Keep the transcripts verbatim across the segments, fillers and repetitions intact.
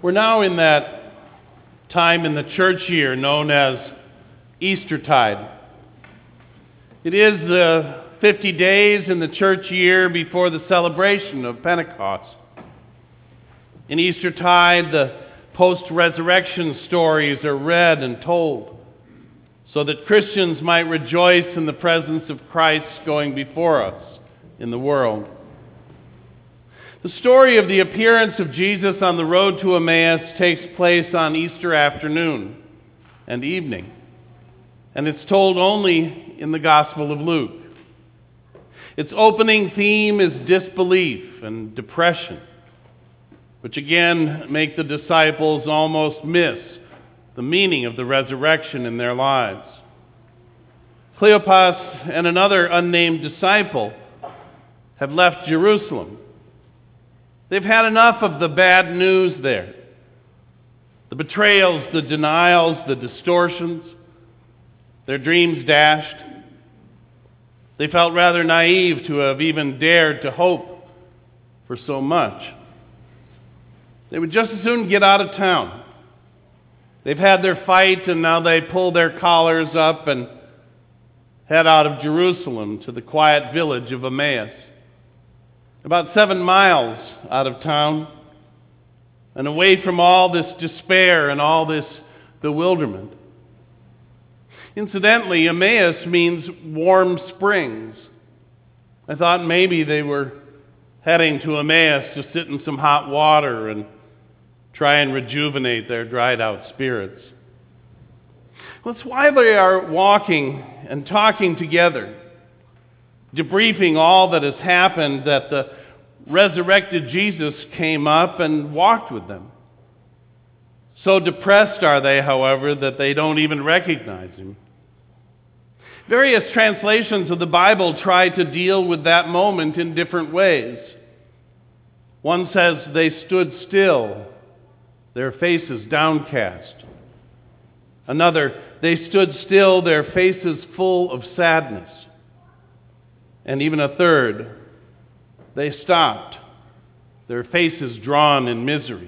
We're now in that time in the church year known as Eastertide. It is the fifty days in the church year before the celebration of Pentecost. In Eastertide, the post-resurrection stories are read and told so that Christians might rejoice in the presence of Christ going before us in the world. The story of the appearance of Jesus on the road to Emmaus takes place on Easter afternoon and evening, and it's told only in the Gospel of Luke. Its opening theme is disbelief and depression, which again make the disciples almost miss the meaning of the resurrection in their lives. Cleopas and another unnamed disciple have left Jerusalem. They've had enough of the bad news there. The betrayals, the denials, the distortions, their dreams dashed. They felt rather naive to have even dared to hope for so much. They would just as soon get out of town. They've had their fight, and now they pull their collars up and head out of Jerusalem to the quiet village of Emmaus, about seven miles out of town and away from all this despair and all this bewilderment. Incidentally, Emmaus means warm springs. I thought maybe they were heading to Emmaus to sit in some hot water and try and rejuvenate their dried out spirits. Well, that's why they are walking and talking together, debriefing all that has happened, that the resurrected Jesus came up and walked with them. So depressed are they, however, that they don't even recognize him. Various translations of the Bible try to deal with that moment in different ways. One says they stood still, their faces downcast. Another, they stood still, their faces full of sadness. And even a third, they stopped, their faces drawn in misery.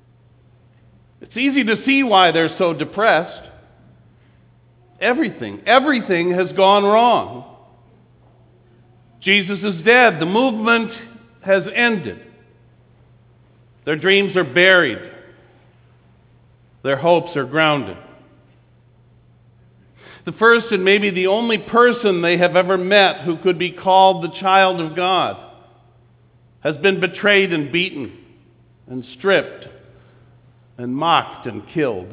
It's easy to see why they're so depressed. Everything, everything has gone wrong. Jesus is dead. The movement has ended. Their dreams are buried. Their hopes are grounded. The first and maybe the only person they have ever met who could be called the child of God has been betrayed and beaten and stripped and mocked and killed.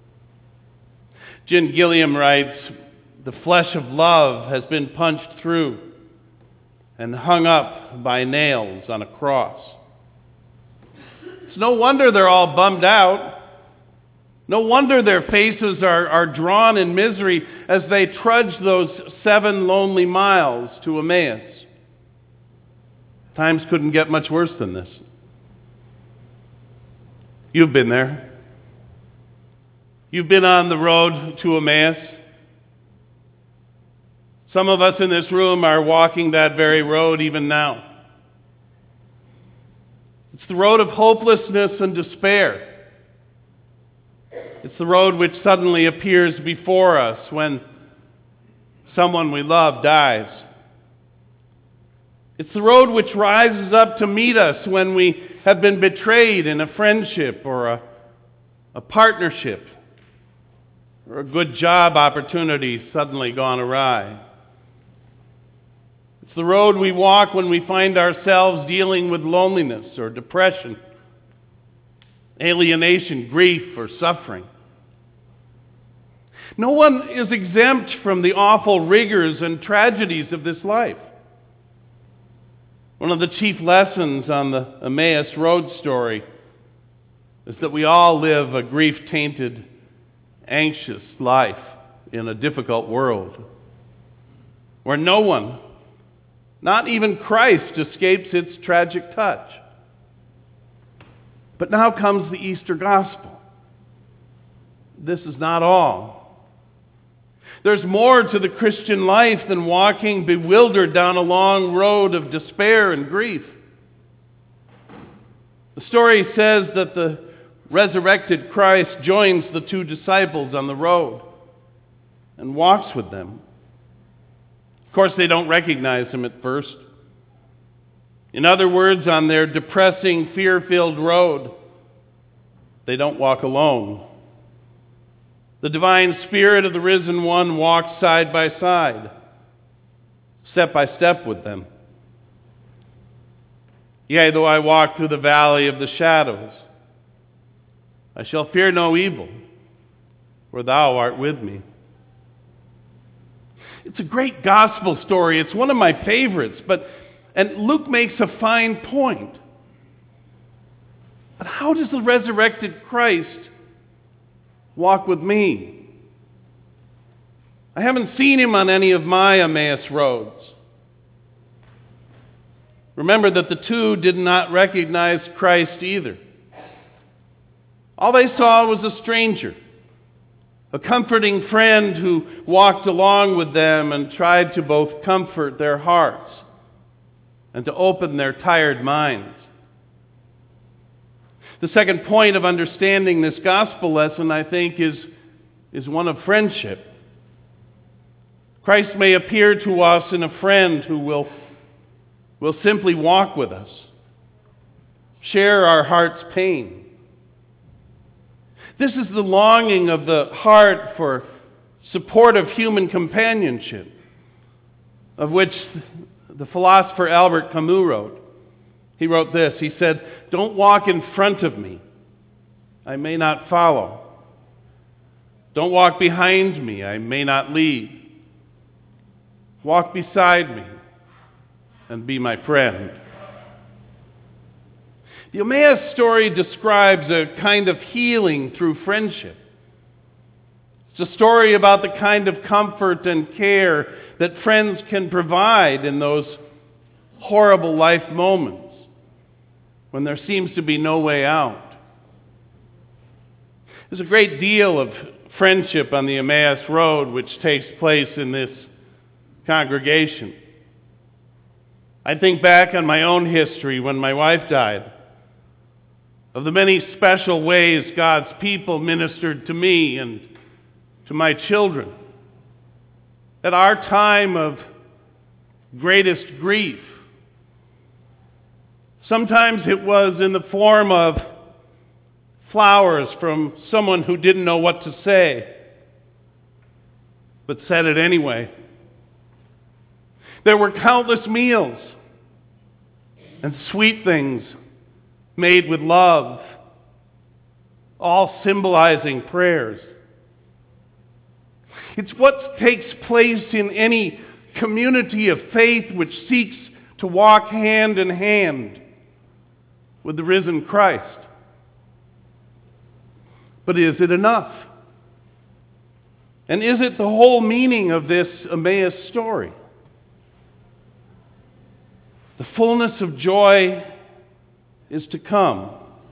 Jen Gilliam writes, "The flesh of love has been punched through and hung up by nails on a cross." It's no wonder they're all bummed out. No wonder their faces are, are drawn in misery as they trudge those seven lonely miles to Emmaus. Times couldn't get much worse than this. You've been there. You've been on the road to Emmaus. Some of us in this room are walking that very road even now. It's the road of hopelessness and despair. It's the road which suddenly appears before us when someone we love dies. It's the road which rises up to meet us when we have been betrayed in a friendship or a, a partnership, or a good job opportunity suddenly gone awry. It's the road we walk when we find ourselves dealing with loneliness or depression, alienation, grief, or suffering. No one is exempt from the awful rigors and tragedies of this life. One of the chief lessons on the Emmaus Road story is that we all live a grief-tainted, anxious life in a difficult world where no one, not even Christ, escapes its tragic touch. But now comes the Easter gospel. This is not all. There's more to the Christian life than walking bewildered down a long road of despair and grief. The story says that the resurrected Christ joins the two disciples on the road and walks with them. Of course, they don't recognize him at first. In other words, on their depressing, fear-filled road, they don't walk alone. The divine Spirit of the risen one walks side by side, step by step with them. Yea, though I walk through the valley of the shadows, I shall fear no evil, for thou art with me. It's a great gospel story. It's one of my favorites, but and Luke makes a fine point. But how does the resurrected Christ walk with me? I haven't seen him on any of my Emmaus roads. Remember that the two did not recognize Christ either. All they saw was a stranger, a comforting friend who walked along with them and tried to both comfort their hearts and to open their tired minds. The second point of understanding this gospel lesson, I think, is, is one of friendship. Christ may appear to us in a friend who will, will simply walk with us, share our heart's pain. This is the longing of the heart for supportive human companionship, of which the philosopher Albert Camus wrote. He wrote this. He said, "Don't walk in front of me. I may not follow. Don't walk behind me. I may not lead. Walk beside me and be my friend." The Emmaus story describes a kind of healing through friendship. It's a story about the kind of comfort and care that friends can provide in those horrible life moments when there seems to be no way out. There's a great deal of friendship on the Emmaus Road which takes place in this congregation. I think back on my own history when my wife died, of the many special ways God's people ministered to me and to my children. At our time of greatest grief, sometimes it was in the form of flowers from someone who didn't know what to say, but said it anyway. There were countless meals and sweet things made with love, all symbolizing prayers. It's what takes place in any community of faith which seeks to walk hand in hand with the risen Christ. But is it enough? And is it the whole meaning of this Emmaus story? The fullness of joy is to come.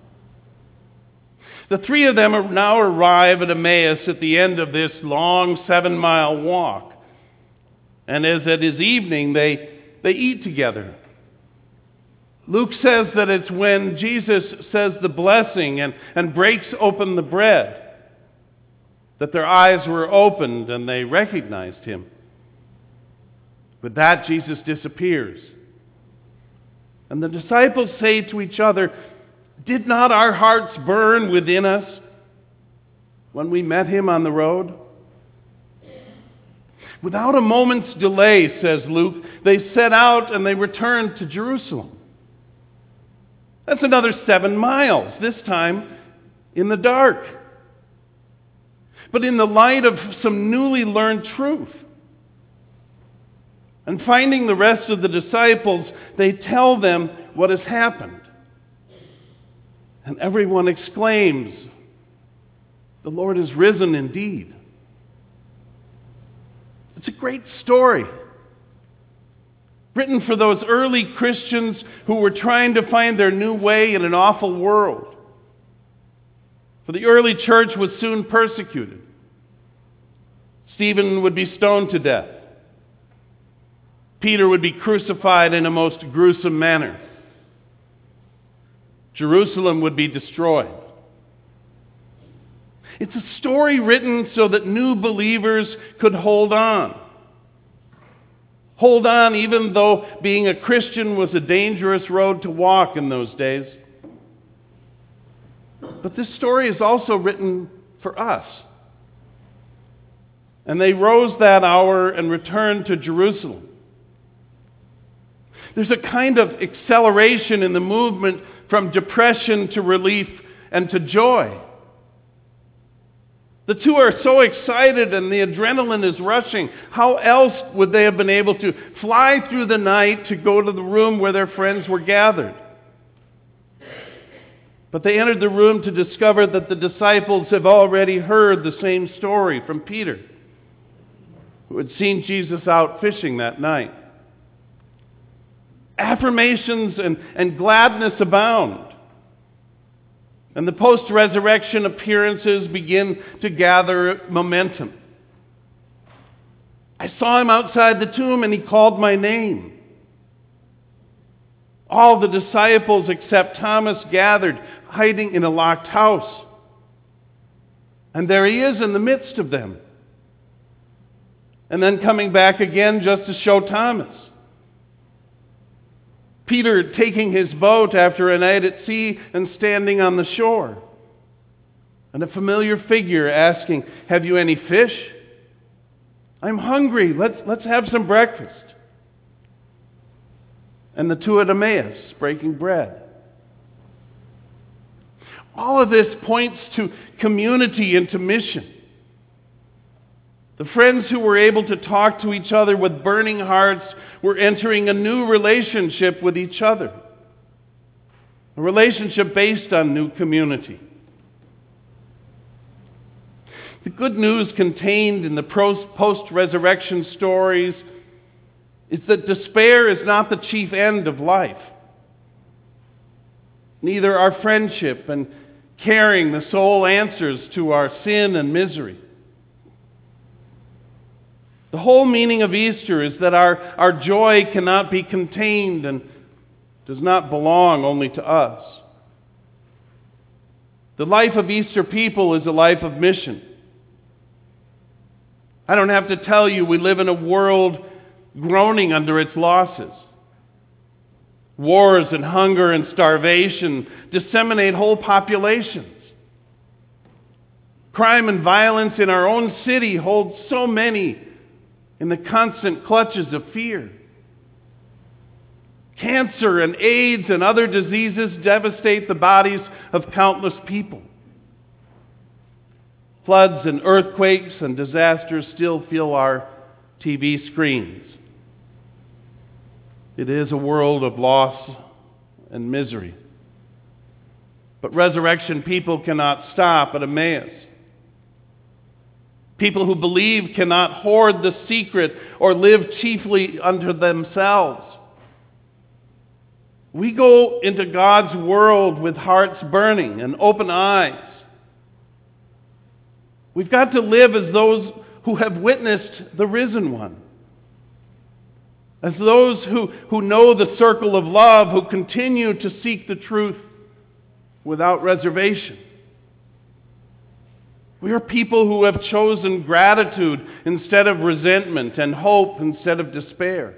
The three of them now arrive at Emmaus at the end of this long seven-mile walk. And as it is evening, they, they eat together. Luke says that it's when Jesus says the blessing and, and breaks open the bread that their eyes were opened and they recognized him. With that, Jesus disappears. And the disciples say to each other, "Did not our hearts burn within us when we met him on the road?" Without a moment's delay, says Luke, they set out and they returned to Jerusalem. That's another seven miles, this time in the dark, but in the light of some newly learned truth. And finding the rest of the disciples, they tell them what has happened. And everyone exclaims, "The Lord is risen indeed." It's a great story, written for those early Christians who were trying to find their new way in an awful world. For the early church was soon persecuted. Stephen would be stoned to death. Peter would be crucified in a most gruesome manner. Jerusalem would be destroyed. It's a story written so that new believers could hold on. Hold on even though being a Christian was a dangerous road to walk in those days. But this story is also written for us. And they rose that hour and returned to Jerusalem. There's a kind of acceleration in the movement from depression to relief and to joy. The two are so excited and the adrenaline is rushing. How else would they have been able to fly through the night to go to the room where their friends were gathered? But they entered the room to discover that the disciples have already heard the same story from Peter, who had seen Jesus out fishing that night. Affirmations and, and gladness abound. And the post-resurrection appearances begin to gather momentum. I saw him outside the tomb and he called my name. All the disciples except Thomas gathered, hiding in a locked house. And there he is in the midst of them. And then coming back again just to show Thomas. Peter taking his boat after a night at sea and standing on the shore. And a familiar figure asking, "Have you any fish? I'm hungry. Let's, let's have some breakfast." And the two at Emmaus breaking bread. All of this points to community and to mission. The friends who were able to talk to each other with burning hearts were entering a new relationship with each other. A relationship based on new community. The good news contained in the post-resurrection stories is that despair is not the chief end of life. Neither are friendship and caring the sole answers to our sin and misery. The whole meaning of Easter is that our, our joy cannot be contained and does not belong only to us. The life of Easter people is a life of mission. I don't have to tell you, we live in a world groaning under its losses. Wars and hunger and starvation disseminate whole populations. Crime and violence in our own city hold so many in the constant clutches of fear. Cancer and AIDS and other diseases devastate the bodies of countless people. Floods and earthquakes and disasters still fill our T V screens. It is a world of loss and misery. But resurrection people cannot stop at Emmaus. People who believe cannot hoard the secret or live chiefly unto themselves. We go into God's world with hearts burning and open eyes. We've got to live as those who have witnessed the risen one. As those who, who know the circle of love, who continue to seek the truth without reservation. We are people who have chosen gratitude instead of resentment and hope instead of despair.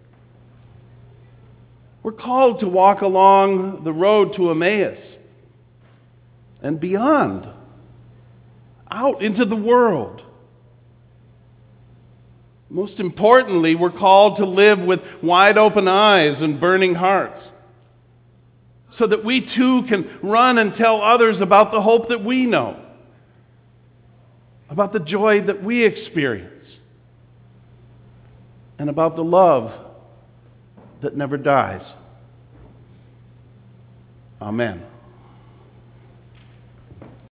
We're called to walk along the road to Emmaus and beyond, out into the world. Most importantly, we're called to live with wide open eyes and burning hearts, so that we too can run and tell others about the hope that we know, about the joy that we experience, and about the love that never dies. Amen.